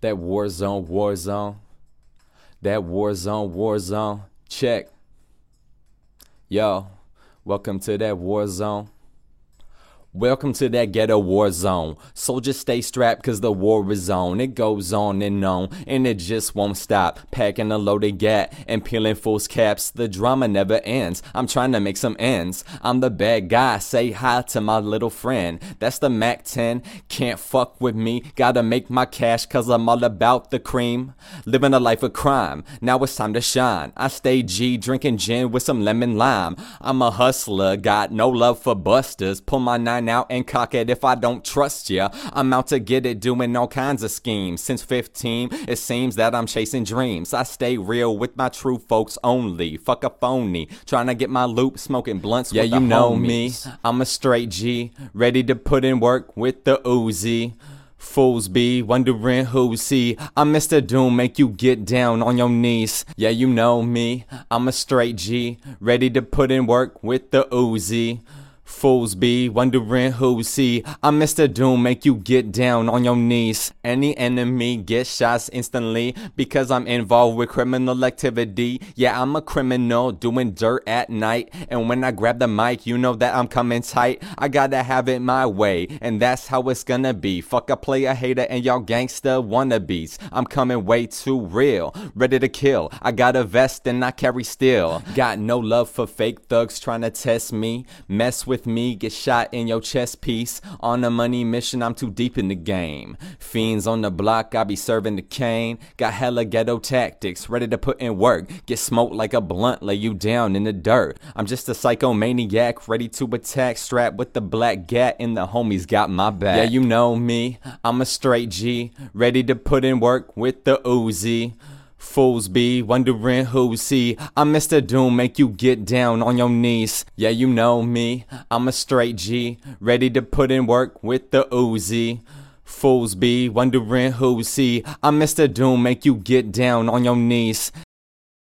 That war zone, war zone. That war zone, war zone. Check. Yo, welcome to that war zone. Welcome to that ghetto war zone. Soldiers stay strapped cause the war is on. It goes on and it just won't stop. Packing a loaded gat and peeling fools caps. The drama never ends. I'm trying to make some ends. I'm the bad guy. Say hi to my little friend. That's the Mac 10. Can't fuck with me. Gotta make my cash cause I'm all about the cream. Living a life of crime. Now it's time to shine. I stay G drinking gin with some lemon lime. I'm a hustler. Got no love for busters. Pull my 9 out and cock it if I don't trust ya. I'm out to get it, doing all kinds of schemes. Since 15, it seems that I'm chasing dreams. I stay real with my true folks only. Fuck a phony, trying to get my loop, smoking blunts with the homies. Yeah, you know me, I'm a straight G, ready to put in work with the Uzi. Fools be wondering who's he. I'm Mr. Doom, make you get down on your knees. Yeah, you know me, I'm a straight G, ready to put in work with the Uzi. Fools be wondering who's he. I'm Mr. Doom, make you get down on your knees. Any enemy gets shots instantly because I'm involved with criminal activity. Yeah, I'm a criminal doing dirt at night. And when I grab the mic, you know that I'm coming tight. I gotta have it my way, and that's how it's gonna be. Fuck a player hater and y'all gangsta wannabes. I'm coming way too real, ready to kill. I got a vest and I carry steel. Got no love for fake thugs trying to test me. Mess with me, get shot in your chest piece. On a money mission, I'm too deep in the game. Fiends on the block, I be serving the cane. Got hella ghetto tactics, ready to put in work. Get smoked like a blunt, lay you down in the dirt. I'm just a psychomaniac, ready to attack. Strapped with the black gat and the homies got my back. Yeah, you know me, I'm a straight G, ready to put in work with the Uzi. Fools be wondering who's he. I'm Mr. Doom, make you get down on your knees. Yeah, you know me, I'm a straight G, ready to put in work with the Uzi. Fools be wondering who's he. I'm Mr. Doom, make you get down on your knees.